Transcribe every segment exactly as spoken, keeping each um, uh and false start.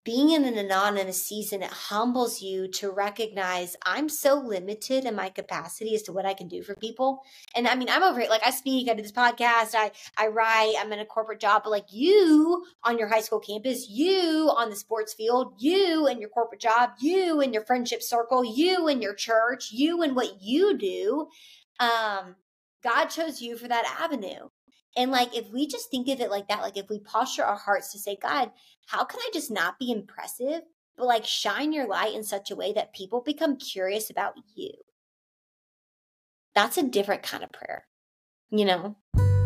being in an anonymous season, it humbles you to recognize I'm so limited in my capacity as to what I can do for people. And I mean, I'm over here, like I speak, I do this podcast, I, I write, I'm in a corporate job, but like you on your high school campus, you on the sports field, you in your corporate job, you in your friendship circle, you in your church, you in what you do, um, God chose you for that avenue. And like, if we just think of it like that, like if we posture our hearts to say, God, how can I just not be impressive, but like shine your light in such a way that people become curious about you? That's a different kind of prayer, you know?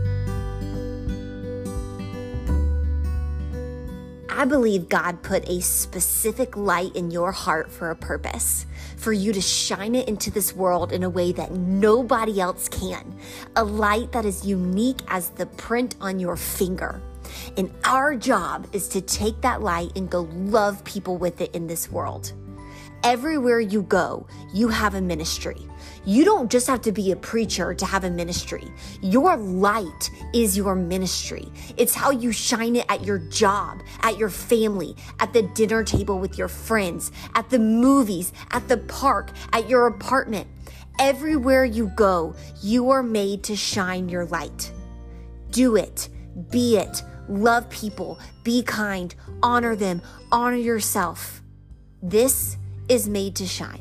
I believe God put a specific light in your heart for a purpose, for you to shine it into this world in a way that nobody else can. A light that is unique as the print on your finger. And our job is to take that light and go love people with it in this world. Everywhere you go, you have a ministry. You don't just have to be a preacher to have a ministry. Your light is your ministry. It's how you shine it at your job, at your family, at the dinner table with your friends, at the movies, at the park, at your apartment. Everywhere you go, you are made to shine your light. Do it. Be it. Love people. Be kind. Honor them. Honor yourself. This is made to shine.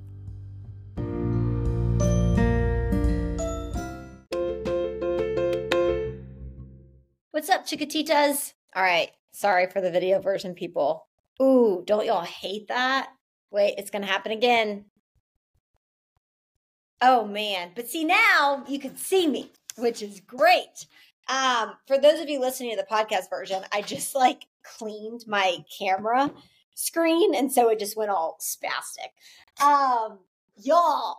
What's up, Chiquititas? All right. Sorry for the video version, people. Ooh, don't y'all hate that? Wait, it's going to happen again. Oh, man. But see, now you can see me, which is great. Um, for those of you listening to the podcast version, I just like cleaned my camera screen, and so it just went all spastic. Um, y'all.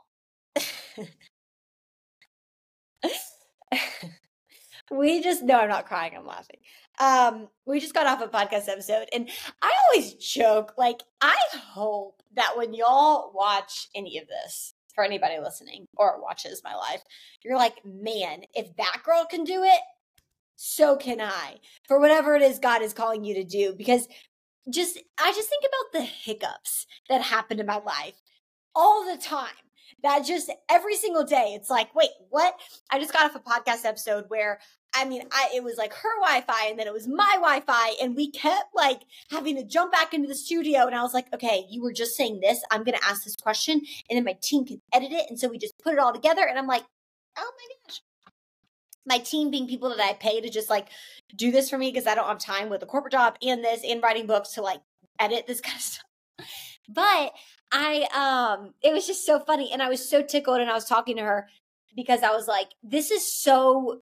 We just, no, I'm not crying, I'm laughing. Um, we just got off a podcast episode, and I always joke, like, I hope that when y'all watch any of this, for anybody listening or watches my life, you're like, man, if that girl can do it, so can I, for whatever it is God is calling you to do. Because just, I just think about the hiccups that happen in my life all the time. That just every single day, it's like, wait, what? I just got off a podcast episode where, I mean, I it was like her Wi-Fi and then it was my Wi-Fi, and we kept like having to jump back into the studio. And I was like, okay, you were just saying this. I'm going to ask this question, and then my team can edit it. And so we just put it all together. And I'm like, oh my gosh. My team being people that I pay to just like do this for me because I don't have time with a corporate job and this and writing books to like edit this kind of stuff. But I, um, it was just so funny. And I was so tickled, and I was talking to her because I was like, this is so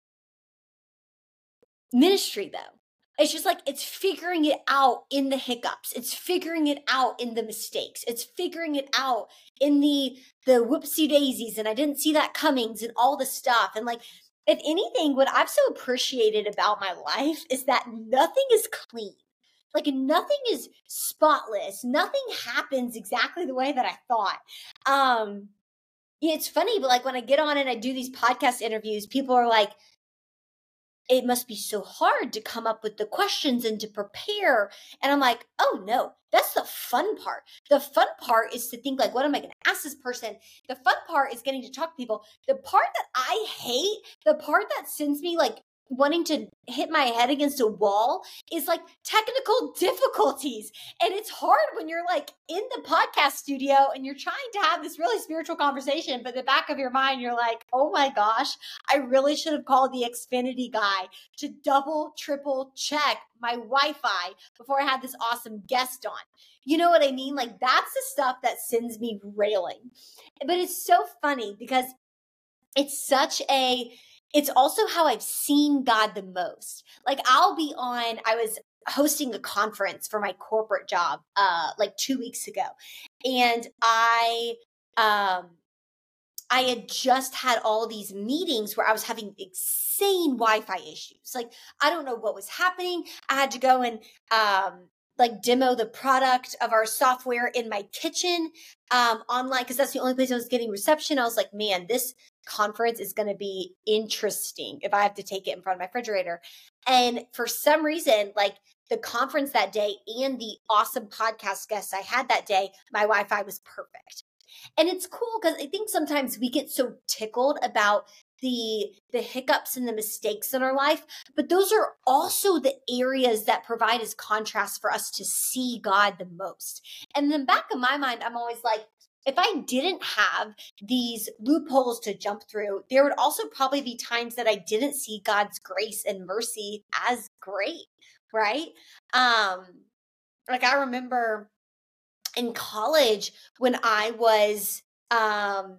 ministry though. It's just like, it's figuring it out in the hiccups. It's figuring it out in the mistakes. It's figuring it out in the, the whoopsie daisies. And I didn't see that comings and all the stuff. And like, if anything, what I've so appreciated about my life is that nothing is clean. Like nothing is spotless. Nothing happens exactly the way that I thought. Um, it's funny, but like when I get on and I do these podcast interviews, people are like, it must be so hard to come up with the questions and to prepare. And I'm like, oh no, that's the fun part. The fun part is to think like, what am I going to ask this person? The fun part is getting to talk to people. The part that I hate, the part that sends me like wanting to hit my head against a wall is like technical difficulties. And it's hard when you're like in the podcast studio and you're trying to have this really spiritual conversation, but in the back of your mind, you're like, oh my gosh, I really should have called the Xfinity guy to double, triple check my Wi-Fi before I had this awesome guest on. You know what I mean? Like that's the stuff that sends me railing. But it's so funny because it's such a, it's also how I've seen God the most. Like I'll be on, I was hosting a conference for my corporate job, uh, like two weeks ago. And I, um, I had just had all these meetings where I was having insane Wi-Fi issues. Like, I don't know what was happening. I had to go and, um, like demo the product of our software in my kitchen, um, online. Cause that's the only place I was getting reception. I was like, man, this conference is going to be interesting if I have to take it in front of my refrigerator. And for some reason, like the conference that day and the awesome podcast guests I had that day, my Wi-Fi was perfect. And it's cool because I think sometimes we get so tickled about the the hiccups and the mistakes in our life, but those are also the areas that provide as contrast for us to see God the most. And in the back of my mind, I'm always like, if I didn't have these loopholes to jump through, there would also probably be times that I didn't see God's grace and mercy as great, right? Um, like I remember in college when I was um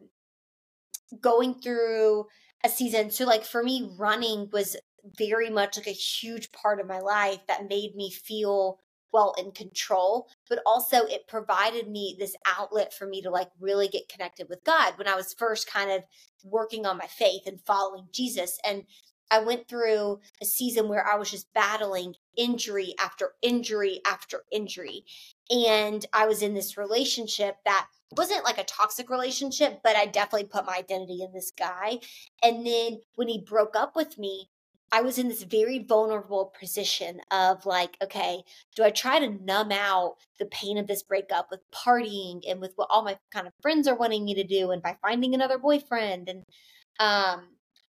going through a season. So like for me, running was very much like a huge part of my life that made me feel well in control, but also it provided me this outlet for me to like really get connected with God when I was first kind of working on my faith and following Jesus. And I went through a season where I was just battling injury after injury after injury. And I was in this relationship that wasn't like a toxic relationship, but I definitely put my identity in this guy. And then when he broke up with me, I was in this very vulnerable position of like, okay, do I try to numb out the pain of this breakup with partying and with what all my kind of friends are wanting me to do and by finding another boyfriend? And, um,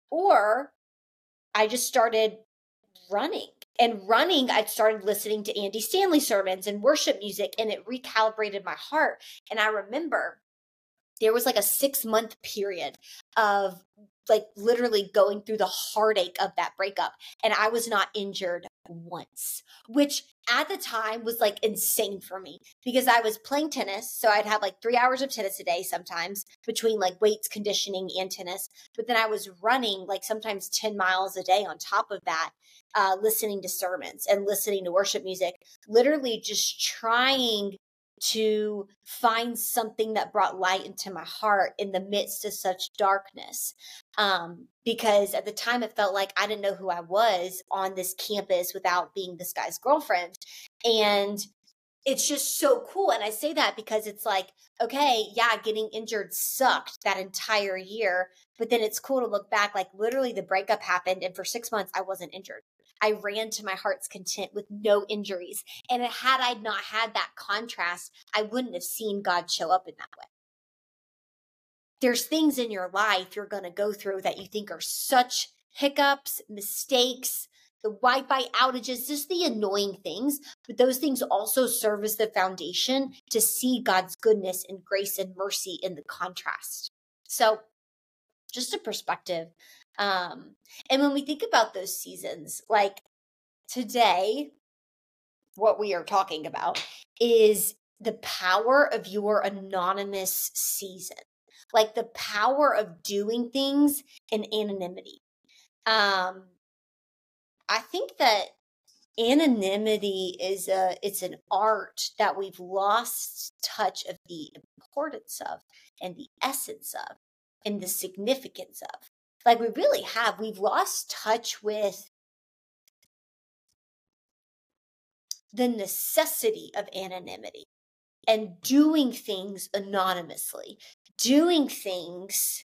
or I just started running. And running, I started listening to Andy Stanley sermons and worship music, and it recalibrated my heart. And I remember there was like a six month period of like literally going through the heartache of that breakup. And I was not injured once, which at the time was like insane for me because I was playing tennis. So I'd have like three hours of tennis a day sometimes between like weights, conditioning, and tennis. But then I was running like sometimes ten miles a day on top of that, uh, listening to sermons and listening to worship music, literally just trying to find something that brought light into my heart in the midst of such darkness. Um, because at the time it felt like I didn't know who I was on this campus without being this guy's girlfriend. And it's just so cool. And I say that because it's like, okay, yeah, getting injured sucked that entire year. But then it's cool to look back, like literally the breakup happened. And for six months, I wasn't injured. I ran to my heart's content with no injuries. And had I not had that contrast, I wouldn't have seen God show up in that way. There's things in your life you're going to go through that you think are such hiccups, mistakes, the Wi-Fi outages, just the annoying things. But those things also serve as the foundation to see God's goodness and grace and mercy in the contrast. So just a perspective. Um, and when we think about those seasons, like today, what we are talking about is the power of your anonymous season, like the power of doing things in anonymity. Um, I think that anonymity is a, it's an art that we've lost touch of the importance of and the essence of and the significance of. Like we really have, we've lost touch with the necessity of anonymity and doing things anonymously, doing things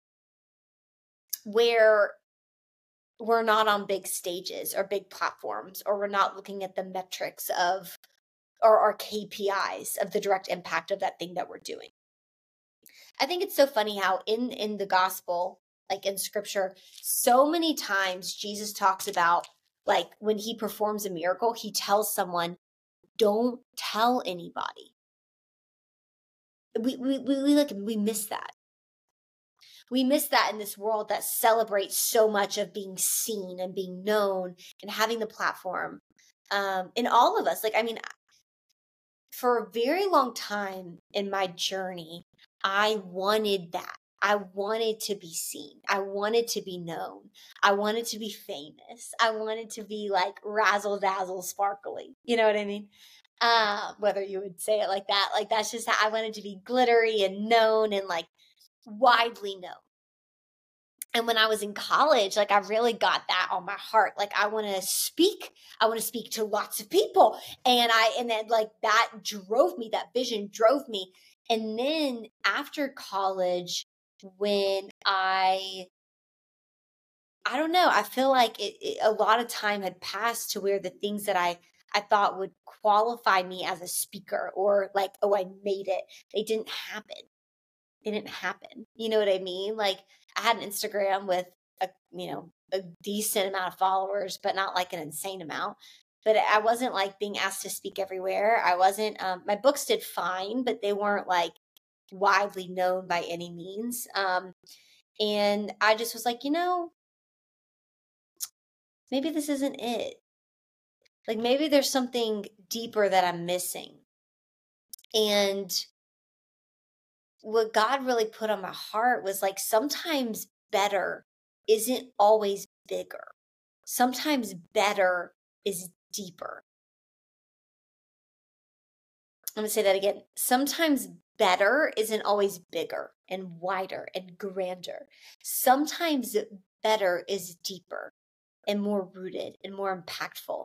where we're not on big stages or big platforms, or we're not looking at the metrics of or our K P Is of the direct impact of that thing that we're doing. I think it's so funny how in, in the gospel, like in scripture, so many times Jesus talks about like when he performs a miracle, he tells someone, don't tell anybody. We, we, we, we like, we miss that. We miss that in this world that celebrates so much of being seen and being known and having the platform. Um, in all of us, like, I mean, for a very long time in my journey, I wanted that. I wanted to be seen. I wanted to be known. I wanted to be famous. I wanted to be like razzle dazzle sparkly. You know what I mean? Uh, whether you would say it like that, like that's just how I wanted to be glittery and known and like widely known. And when I was in college, like I really got that on my heart. Like I want to speak. I want to speak to lots of people. And I, and then like that drove me, that vision drove me. And then after college, when I, I don't know, I feel like it, it, a lot of time had passed to where the things that I, I thought would qualify me as a speaker, or like, oh, I made it. They didn't happen. They didn't happen. You know what I mean? Like, I had an Instagram with a, you know, a decent amount of followers, but not like an insane amount. But I wasn't like being asked to speak everywhere. I wasn't, um, my books did fine, but they weren't like widely known by any means. Um, and I just was like, you know, maybe this isn't it. Like, maybe there's something deeper that I'm missing. And what God really put on my heart was like, sometimes better isn't always bigger. Sometimes better is deeper. I'm going to say that again. Sometimes better isn't always bigger and wider and grander. Sometimes better is deeper and more rooted and more impactful.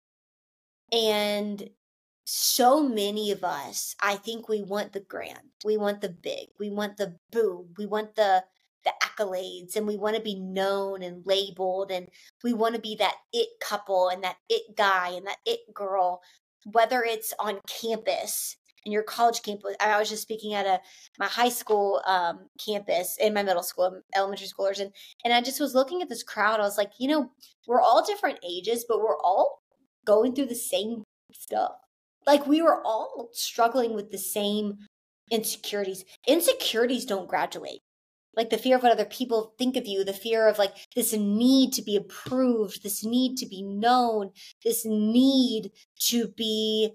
And so many of us, I think we want the grand, we want the big, we want the boom, we want the the accolades, and we want to be known and labeled, and we want to be that it couple and that it guy and that it girl, whether it's on campus, in your college campus. I was just speaking at a my high school um, campus, in my middle school, elementary schoolers, and and I just was looking at this crowd. I was like, you know, we're all different ages, but we're all going through the same stuff. Like, we were all struggling with the same insecurities. Insecurities don't graduate. Like, the fear of what other people think of you, the fear of like this need to be approved, this need to be known, this need to be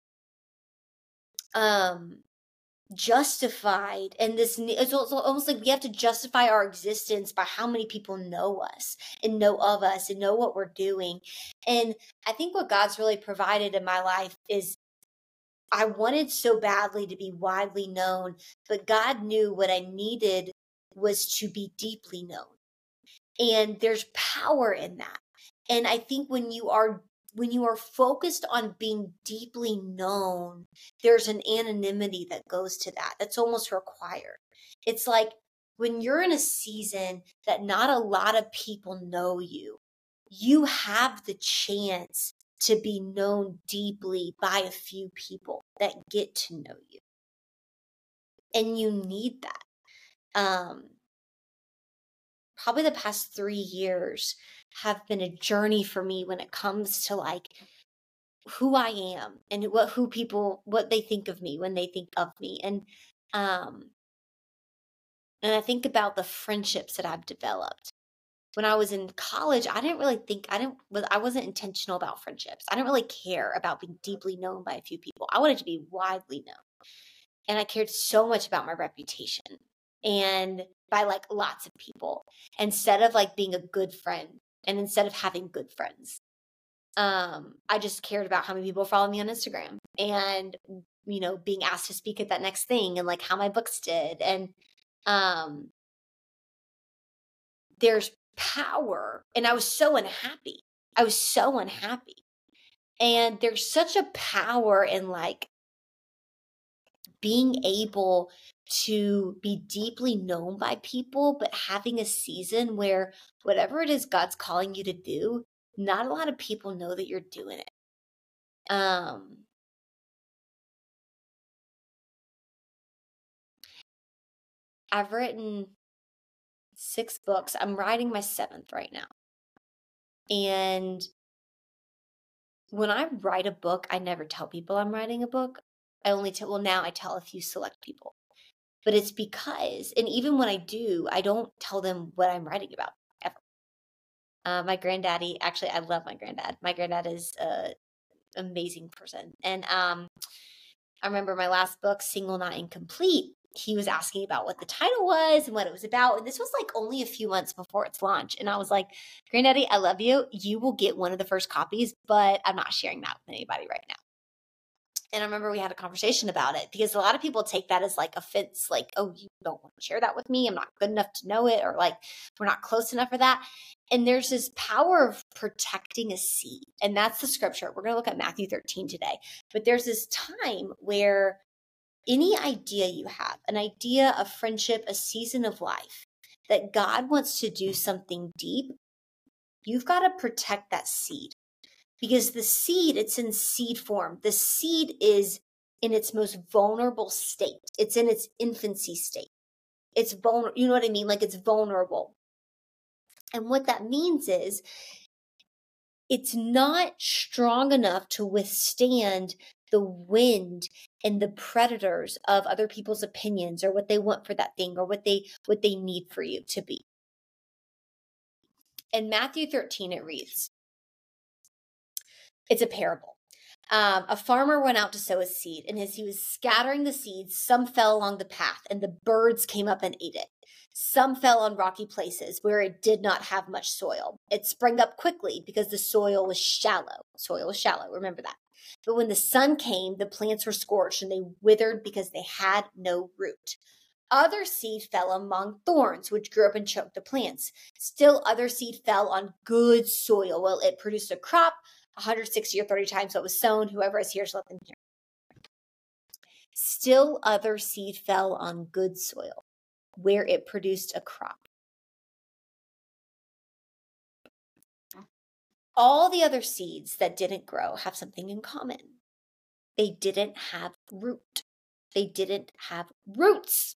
um justified, and this it's almost like we have to justify our existence by how many people know us and know of us and know what we're doing. And I think what God's really provided in my life is, I wanted so badly to be widely known, but God knew what I needed was to be deeply known. And there's power in that. And I think when you are when you are focused on being deeply known, there's an anonymity that goes to that. That's almost required. It's like when you're in a season that not a lot of people know you, you have the chance to be known deeply by a few people that get to know you. And you need that. Um, probably the past three years have been a journey for me when it comes to like who I am and what who people what they think of me when they think of me. And um and I think about the friendships that I've developed. When I was in college, I didn't really think I didn't I wasn't intentional about friendships. I didn't really care about being deeply known by a few people. I wanted to be widely known. And I cared so much about my reputation and by like lots of people, instead of like being a good friend and instead of having good friends. Um, I just cared about how many people follow me on Instagram and, you know, being asked to speak at that next thing and like how my books did. And um, there's power. And I was so unhappy. I was so unhappy. And there's such a power in like being able to be deeply known by people, but having a season where whatever it is God's calling you to do, not a lot of people know that you're doing it. Um, I've written six books. I'm writing my seventh right now. And when I write a book, I never tell people I'm writing a book. I only tell, well, now I tell a few select people. But it's because, and even when I do, I don't tell them what I'm writing about, ever. Uh, my granddaddy, actually, I love my granddad. My granddad is an amazing person. And um, I remember my last book, Single Not Incomplete, he was asking about what the title was and what it was about. And this was like only a few months before its launch. And I was like, Granddaddy, I love you. You will get one of the first copies, but I'm not sharing that with anybody right now. And I remember we had a conversation about it because a lot of people take that as like offense, like, oh, you don't want to share that with me. I'm not good enough to know it, or like, we're not close enough for that. And there's this power of protecting a seed. And that's the scripture. We're going to look at Matthew thirteen today. But there's this time where any idea you have, an idea of friendship, a season of life, that God wants to do something deep, you've got to protect that seed. because the seed, it's in seed form. The seed is in its most vulnerable state. It's in its infancy state. It's vulnerable. You know what I mean? Like it's vulnerable. And what that means is it's not strong enough to withstand the wind and the predators of other people's opinions or what they want for that thing or what they what they need for you to be. In Matthew thirteen, it reads, it's a parable. Um, a farmer went out to sow his seed, and as he was scattering the seeds, some fell along the path, and the birds came up and ate it. Some fell on rocky places where it did not have much soil. It sprang up quickly because the soil was shallow. Soil was shallow, remember that. But when the sun came, the plants were scorched, and they withered because they had no root. Other seed fell among thorns, which grew up and choked the plants. Still other seed fell on good soil. Well, it produced a crop one hundred sixty or thirty times what was sown. Whoever is here, let them hear. Still other seed fell on good soil, where it produced a crop. All the other seeds that didn't grow have something in common. They didn't have root. They didn't have roots.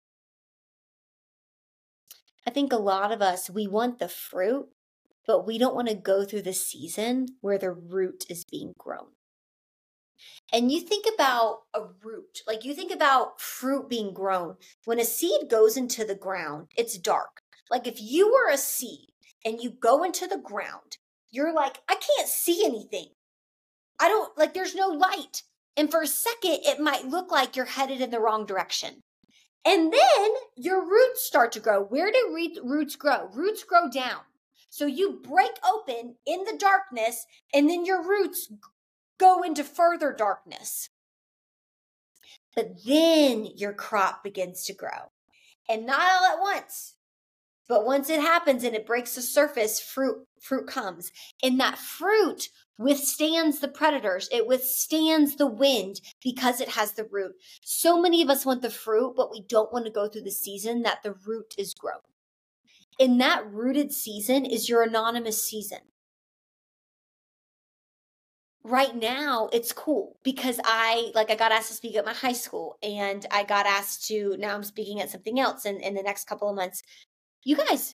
I think a lot of us, we want the fruit, but we don't want to go through the season where the root is being grown. And you think about a root, like you think about fruit being grown. When a seed goes into the ground, it's dark. Like if you were a seed and you go into the ground, you're like, I can't see anything. I don't, like there's no light. And for a second, it might look like you're headed in the wrong direction. And then your roots start to grow. Where do re- roots grow? Roots grow down. So you break open in the darkness, and then your roots go into further darkness. But then your crop begins to grow. And not all at once. But once it happens and it breaks the surface, fruit fruit comes. And that fruit withstands the predators. It withstands the wind because it has the root. So many of us want the fruit, but we don't want to go through the season that the root is grown. In that rooted season is your anonymous season. Right now, it's cool because I, like, I got asked to speak at my high school, and I got asked to, now I'm speaking at something else in, in the next couple of months. You guys,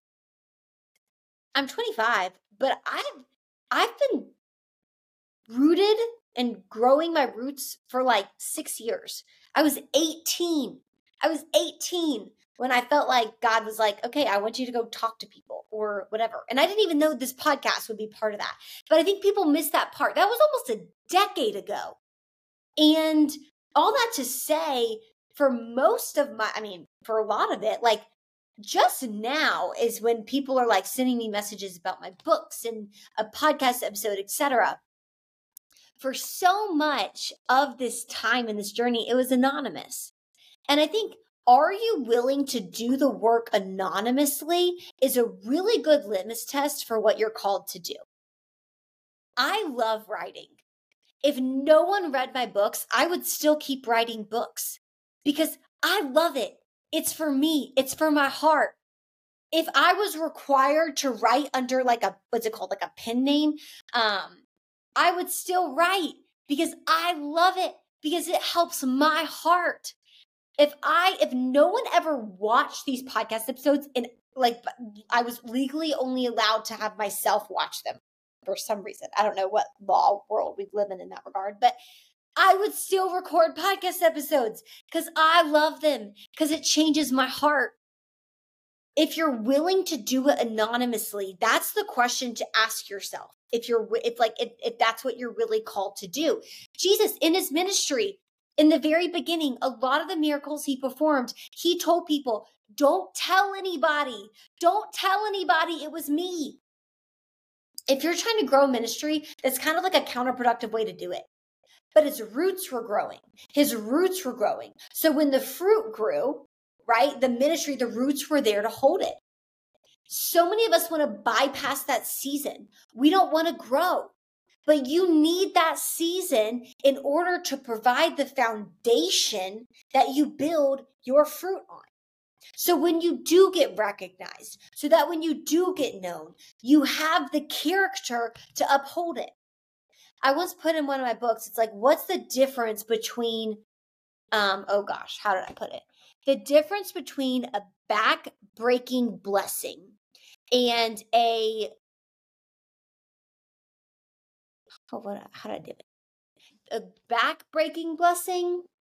I'm twenty-five, but I've, I've been rooted and growing my roots for like six years. I was eighteen. I was eighteen when I felt like God was like, okay, I want you to go talk to people or whatever. And I didn't even know this podcast would be part of that. But I think people miss that part. That was almost a decade ago. And all that to say, for most of my, I mean, for a lot of it, like just now is when people are like sending me messages about my books and a podcast episode, et cetera. For so much of this time in this journey, it was anonymous. And I think, are you willing to do the work anonymously is a really good litmus test for what you're called to do. I love writing. If no one read my books, I would still keep writing books because I love it. It's for me. It's for my heart. If I was required to write under like a, what's it called? Like a pen name, um, I would still write because I love it, because it helps my heart. If I, if no one ever watched these podcast episodes, and like I was legally only allowed to have myself watch them for some reason. I don't know what law world we live in in that regard, but I would still record podcast episodes because I love them, because it changes my heart. If you're willing to do it anonymously, that's the question to ask yourself. If you're, if like, if, if that's what you're really called to do. Jesus in his ministry, in the very beginning, a lot of the miracles he performed, he told people, don't tell anybody. Don't tell anybody it was me. If you're trying to grow ministry, that's kind of like a counterproductive way to do it. But his roots were growing. His roots were growing. So when the fruit grew, right, the ministry, the roots were there to hold it. So many of us want to bypass that season. We don't want to grow. But you need that season in order to provide the foundation that you build your fruit on. So when you do get recognized, so that when you do get known, you have the character to uphold it. I once put in one of my books, it's like, what's the difference between, um, oh gosh, how did I put it? The difference between a back-breaking blessing and a, oh, what, how did I do it? A back-breaking blessing.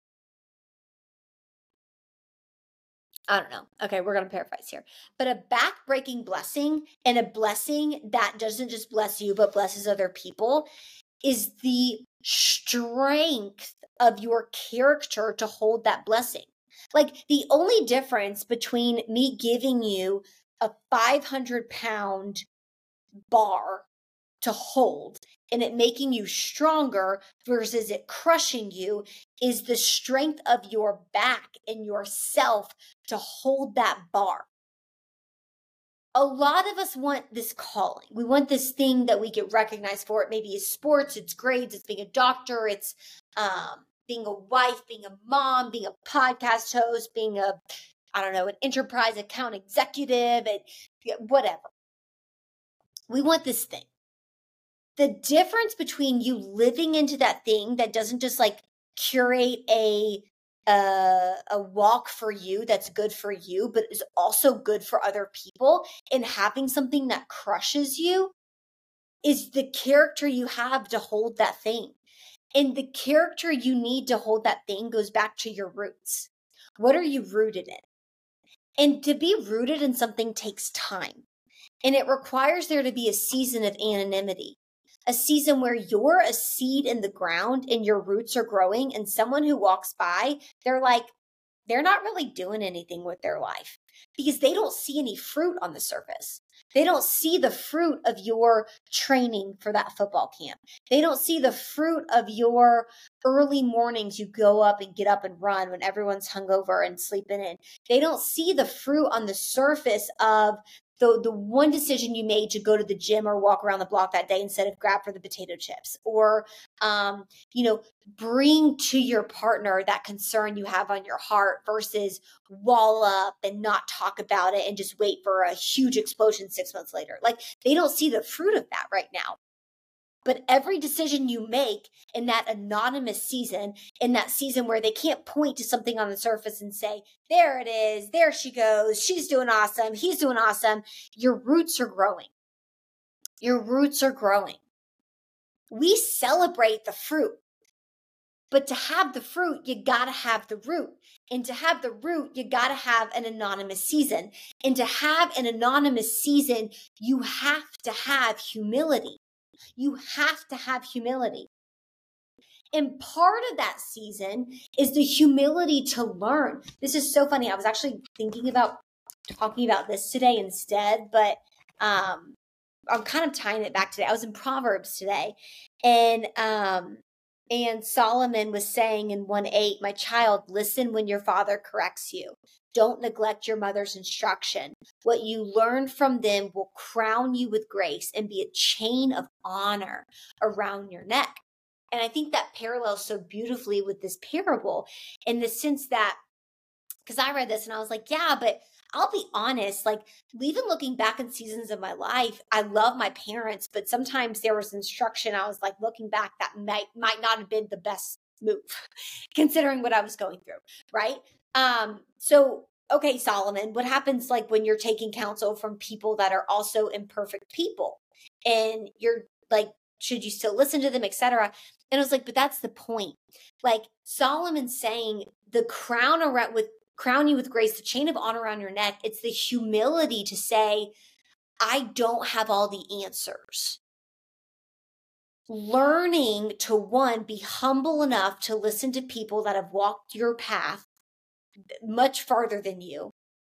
I don't know. Okay, we're going to paraphrase here. But a back-breaking blessing and a blessing that doesn't just bless you, but blesses other people is the strength of your character to hold that blessing. Like the only difference between me giving you a five hundred pound bar to hold and it making you stronger versus it crushing you is the strength of your back and yourself to hold that bar. A lot of us want this calling. We want this thing that we get recognized for. It maybe is sports, it's grades, it's being a doctor, it's um, being a wife, being a mom, being a podcast host, being a, I don't know, an enterprise account executive, and whatever. We want this thing. The difference between you living into that thing that doesn't just like curate a uh, a walk for you that's good for you, but is also good for other people, and having something that crushes you is the character you have to hold that thing. And the character you need to hold that thing goes back to your roots. What are you rooted in? And to be rooted in something takes time. And it requires there to be a season of anonymity. A season where you're a seed in the ground and your roots are growing, and someone who walks by, they're like, they're not really doing anything with their life because they don't see any fruit on the surface. They don't see the fruit of your training for that football camp. They don't see the fruit of your early mornings you go up and get up and run when everyone's hungover and sleeping in. They don't see the fruit on the surface of the, the one decision you made to go to the gym or walk around the block that day instead of grab for the potato chips, or, um, you know, bring to your partner that concern you have on your heart versus wall up and not talk about it and just wait for a huge explosion six months later. Like they don't see the fruit of that right now. But every decision you make in that anonymous season, in that season where they can't point to something on the surface and say, there it is, there she goes, she's doing awesome, he's doing awesome, your roots are growing. Your roots are growing. We celebrate the fruit. But to have the fruit, you got to have the root. And to have the root, you got to have an anonymous season. And to have an anonymous season, you have to have humility. You have to have humility. And part of that season is the humility to learn. This is so funny. I was actually thinking about talking about this today instead, but um, I'm kind of tying it back today. I was in Proverbs today, and um, and Solomon was saying in one eight, my child, listen when your father corrects you. Don't neglect your mother's instruction. What you learn from them will crown you with grace and be a chain of honor around your neck. And I think that parallels so beautifully with this parable in the sense that, because I read this and I was like, yeah, but I'll be honest, like even looking back in seasons of my life, I love my parents, but sometimes there was instruction. I was like, looking back, that might, might not have been the best move considering what I was going through. Right. Um, so, okay, Solomon, what happens like when you're taking counsel from people that are also imperfect people and you're like, should you still listen to them, et cetera? And I was like, but that's the point. Like Solomon saying the crown around with crown you with grace, the chain of honor around your neck. It's the humility to say, I don't have all the answers. Learning to one, be humble enough to listen to people that have walked your path much farther than you,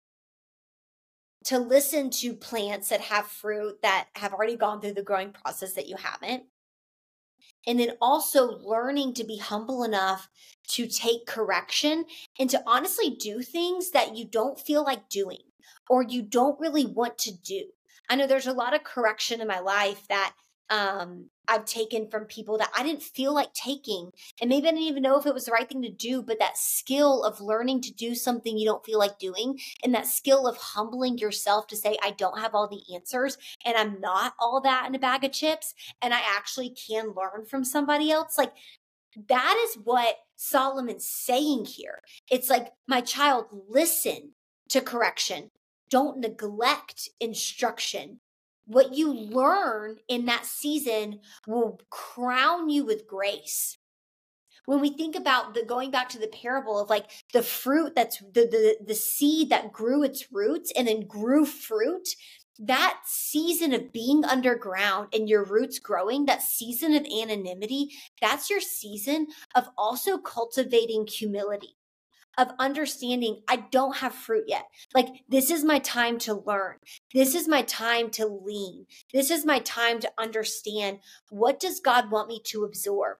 to listen to plants that have fruit that have already gone through the growing process that you haven't. And then also learning to be humble enough to take correction and to honestly do things that you don't feel like doing or you don't really want to do. I know there's a lot of correction in my life that um, I've taken from people that I didn't feel like taking. And maybe I didn't even know if it was the right thing to do, but that skill of learning to do something you don't feel like doing, and that skill of humbling yourself to say, I don't have all the answers and I'm not all that in a bag of chips, and I actually can learn from somebody else. Like, that is what Solomon's saying here. It's like, my child, listen to correction. Don't neglect instruction. What you learn in that season will crown you with grace. When we think about the going back to the parable of like the fruit that's the, the, the seed that grew its roots and then grew fruit, that season of being underground and your roots growing, that season of anonymity, that's your season of also cultivating humility, of understanding I don't have fruit yet. Like, this is my time to learn. This is my time to lean. This is my time to understand, what does God want me to absorb?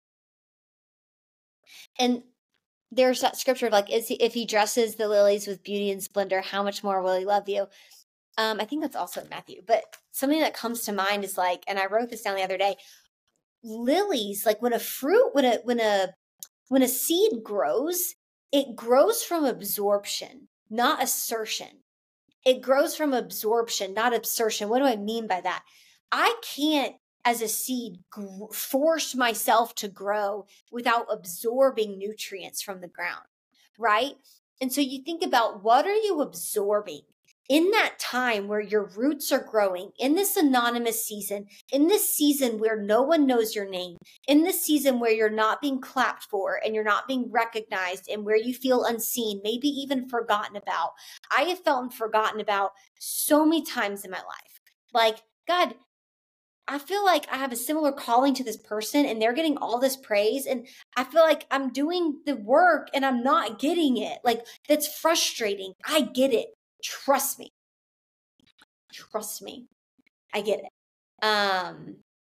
And there's that scripture of like, is he, if he dresses the lilies with beauty and splendor, how much more will he love you? Um, I think that's also in Matthew, but something that comes to mind is like, and I wrote this down the other day, lilies, like when a fruit, when a, when a, when a seed grows, it grows from absorption, not assertion. It grows from absorption, not absorption. What do I mean by that? I can't, as a seed, gr- force myself to grow without absorbing nutrients from the ground, right? And so you think about, what are you absorbing? In that time where your roots are growing, in this anonymous season, in this season where no one knows your name, in this season where you're not being clapped for and you're not being recognized, and where you feel unseen, maybe even forgotten about. I have felt forgotten about so many times in my life. Like, God, I feel like I have a similar calling to this person and they're getting all this praise, and I feel like I'm doing the work and I'm not getting it. Like, that's frustrating. I get it. Trust me. Trust me. I get it. Um,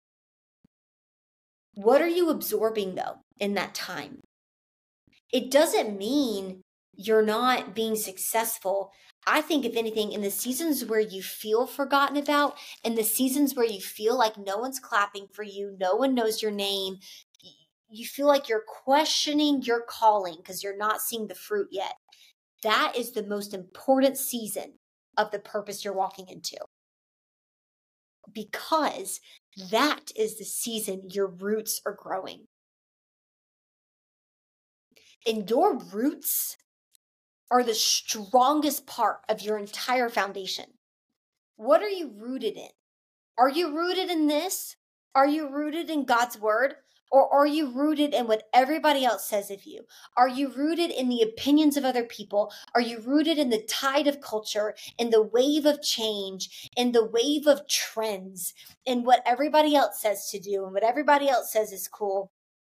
what are you absorbing though in that time? It doesn't mean you're not being successful. I think, if anything, in the seasons where you feel forgotten about, in the seasons where you feel like no one's clapping for you, no one knows your name, you feel like you're questioning your calling because you're not seeing the fruit yet. That is the most important season of the purpose you're walking into, because that is the season your roots are growing. And your roots are the strongest part of your entire foundation. What are you rooted in? Are you rooted in this? Are you rooted in God's word? Or are you rooted in what everybody else says of you? Are you rooted in the opinions of other people? Are you rooted in the tide of culture, in the wave of change, in the wave of trends, in what everybody else says to do and what everybody else says is cool?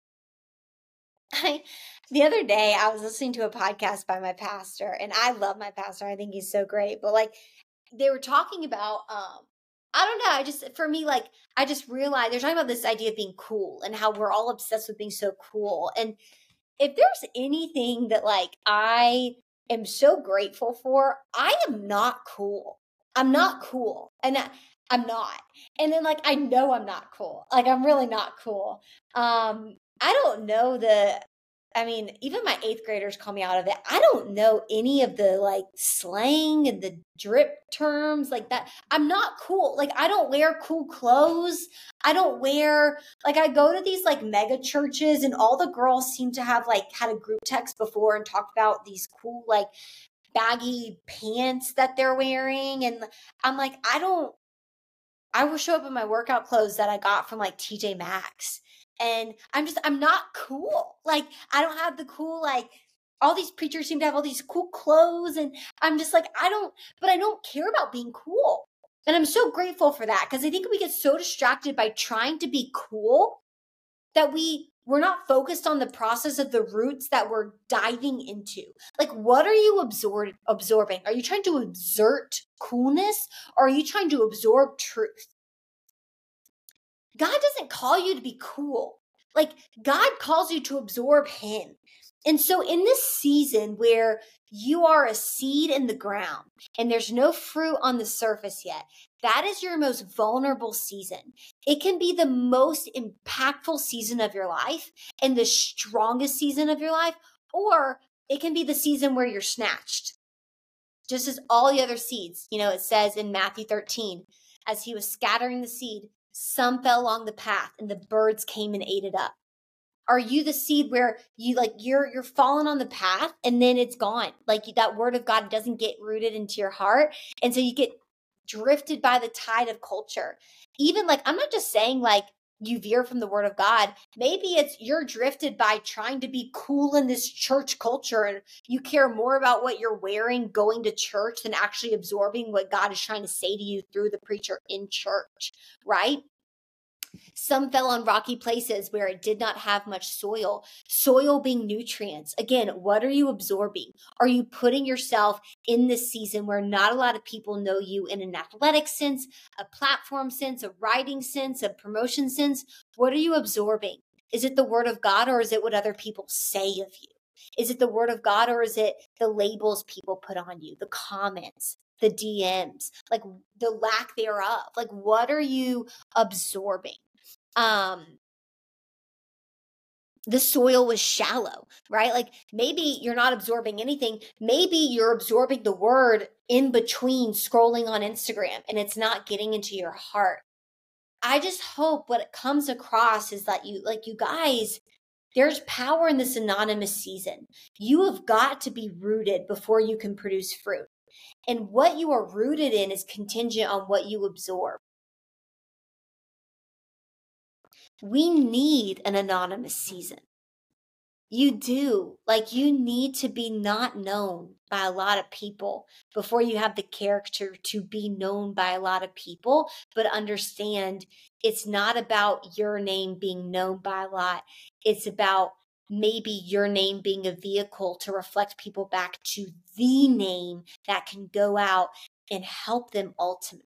I, the other day, I was listening to a podcast by my pastor, and I love my pastor. I think he's so great. But like, they were talking about, um, I don't know. I just, for me, like, I just realized they're talking about this idea of being cool and how we're all obsessed with being so cool. And if there's anything that like I am so grateful for, I am not cool. I'm not cool. And I, I'm not. And then like, I know I'm not cool. Like, I'm really not cool. Um, I don't know the, I mean, even my eighth graders call me out of it. I don't know any of the like slang and the drip terms like that. I'm not cool. Like, I don't wear cool clothes. I don't wear, like, I go to these like mega churches and all the girls seem to have like had a group text before and talked about these cool, like, baggy pants that they're wearing. And I'm like, I don't, I will show up in my workout clothes that I got from like T J Maxx. And I'm just, I'm not cool. Like, I don't have the cool, like, all these preachers seem to have all these cool clothes. And I'm just like, I don't, but I don't care about being cool. And I'm so grateful for that, because I think we get so distracted by trying to be cool that we, we're not focused on the process of the roots that we're diving into. Like, what are you absorb, absorbing? Are you trying to exert coolness, or are you trying to absorb truth? God doesn't call you to be cool. Like, God calls you to absorb him. And so in this season where you are a seed in the ground and there's no fruit on the surface yet, that is your most vulnerable season. It can be the most impactful season of your life and the strongest season of your life, or it can be the season where you're snatched. Just as all the other seeds, you know, it says in Matthew thirteen, as he was scattering the seed, some fell along the path and the birds came and ate it up. Are you the seed where you like you're you're falling on the path and then it's gone? Like that word of God doesn't get rooted into your heart. And so you get drifted by the tide of culture. Even like, I'm not just saying like you veer from the word of God. Maybe it's you're drifted by trying to be cool in this church culture and you care more about what you're wearing going to church than actually absorbing what God is trying to say to you through the preacher in church, right? Some fell on rocky places where it did not have much soil. Soil being nutrients. Again, what are you absorbing? Are you putting yourself in this season where not a lot of people know you in an athletic sense, a platform sense, a writing sense, a promotion sense? What are you absorbing? Is it the word of God or is it what other people say of you? Is it the word of God or is it the labels people put on you, the comments, the D Ms, like the lack thereof? Like, what are you absorbing? Um, the soil was shallow, right? Like maybe you're not absorbing anything. Maybe you're absorbing the word in between scrolling on Instagram and it's not getting into your heart. I just hope what it comes across is that you, like you guys, there's power in this anonymous season. You have got to be rooted before you can produce fruit. And what you are rooted in is contingent on what you absorb. We need an anonymous season. You do. Like you need to be not known by a lot of people before you have the character to be known by a lot of people, but understand it's not about your name being known by a lot. It's about maybe your name being a vehicle to reflect people back to the name that can go out and help them ultimately.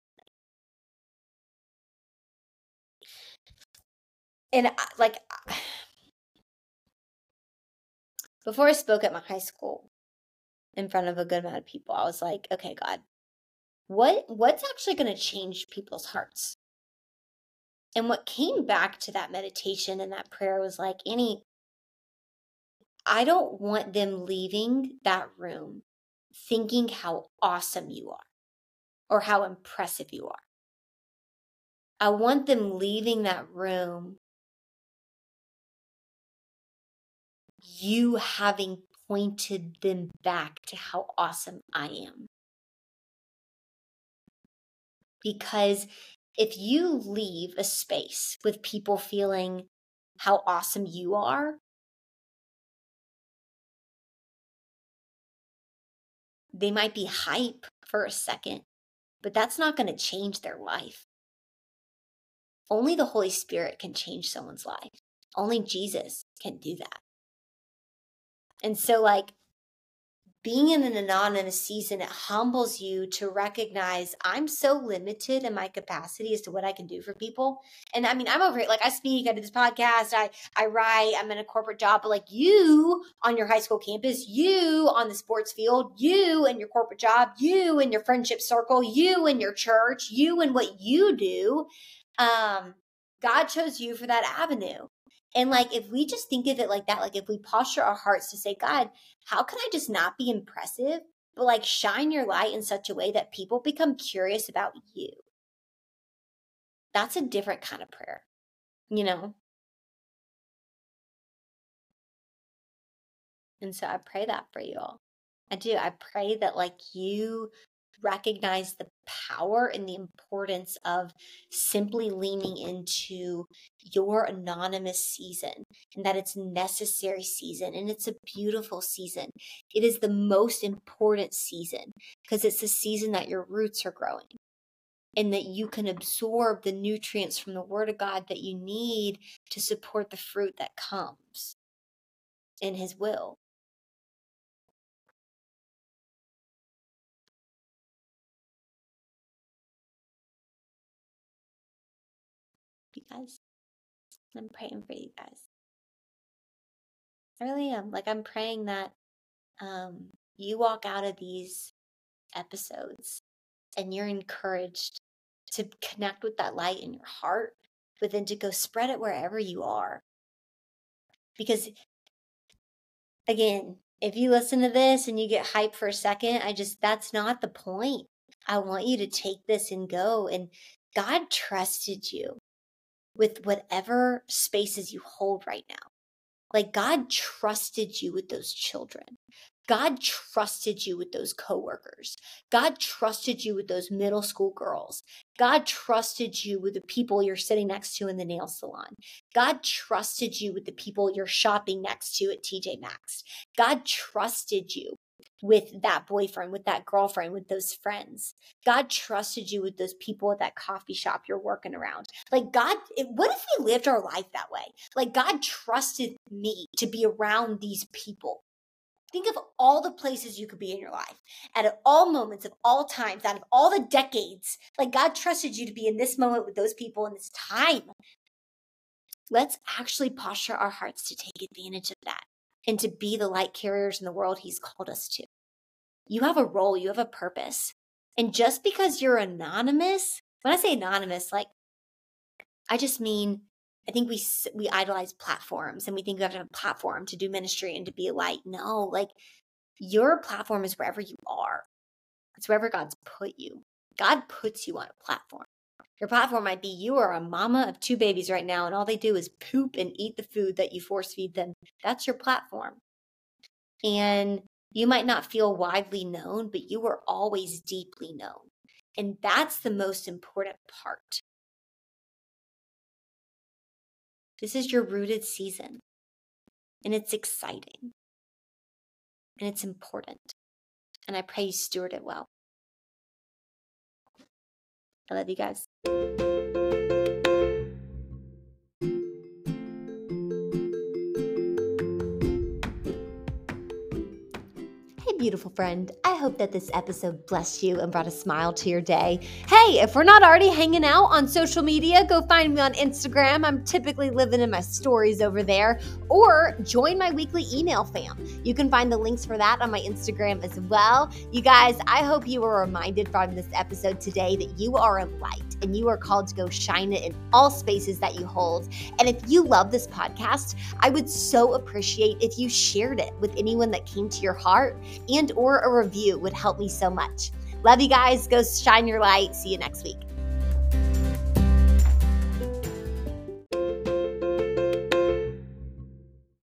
And I- like before I spoke at my high school in front of a good amount of people, I was like, okay, God, what what's actually going to change people's hearts? And what came back to that meditation and that prayer was like, Annie, I don't want them leaving that room thinking how awesome you are or how impressive you are. I want them leaving that room you having pointed them back to how awesome I am. Because if you leave a space with people feeling how awesome you are, they might be hype for a second, but that's not going to change their life. Only the Holy Spirit can change someone's life. Only Jesus can do that. And so, like, being in an anonymous season, it humbles you to recognize I'm so limited in my capacity as to what I can do for people. And I mean, I'm over here, like I speak, I do this podcast, I, I write, I'm in a corporate job, but like you on your high school campus, you on the sports field, you in your corporate job, you in your friendship circle, you in your church, you in what you do. Um, God chose you for that avenue. And like, if we just think of it like that, like if we posture our hearts to say, God, how can I just not be impressive, but like shine your light in such a way that people become curious about you? That's a different kind of prayer, you know? And so I pray that for you all. I do. I pray that like you recognize the power and the importance of simply leaning into your anonymous season and that it's necessary season and it's a beautiful season. It is the most important season because it's the season that your roots are growing and that you can absorb the nutrients from the word of God that you need to support the fruit that comes in his will. You guys, I'm praying for you guys. I really am. Like, I'm praying that um, you walk out of these episodes and you're encouraged to connect with that light in your heart, but then to go spread it wherever you are. Because again, if you listen to this and you get hyped for a second, I just, that's not the point. I want you to take this and go. And God trusted you with whatever spaces you hold right now. Like, God trusted you with those children. God trusted you with those coworkers. God trusted you with those middle school girls. God trusted you with the people you're sitting next to in the nail salon. God trusted you with the people you're shopping next to at T J Maxx. God trusted you with that boyfriend, with that girlfriend, with those friends. God trusted you with those people at that coffee shop you're working around. Like, God, it, what if we lived our life that way? Like, God trusted me to be around these people. Think of all the places you could be in your life, at all moments of all times, out of all the decades. Like, God trusted you to be in this moment with those people in this time. Let's actually posture our hearts to take advantage of that and to be the light carriers in the world He's called us to. You have a role, you have a purpose. And just because you're anonymous, when I say anonymous, like, I just mean, I think we we idolize platforms and we think we have to have a platform to do ministry and to be a light. No, like, your platform is wherever you are. It's wherever God's put you. God puts you on a platform. Your platform might be you are a mama of two babies right now and all they do is poop and eat the food that you force feed them. That's your platform. And you might not feel widely known, but you are always deeply known. And that's the most important part. This is your rooted season. And it's exciting. And it's important. And I pray you steward it well. I love you guys. Beautiful friend, I hope that this episode blessed you and brought a smile to your day. Hey, if we're not already hanging out on social media, go find me on Instagram. I'm typically living in my stories over there. Or join my weekly email fam. You can find the links for that on my Instagram as well. You guys, I hope you were reminded from this episode today that you are a light and you are called to go shine it in all spaces that you hold. And if you love this podcast, I would so appreciate if you shared it with anyone that came to your heart, and or a review would help me so much. Love you guys. Go shine your light. See you next week.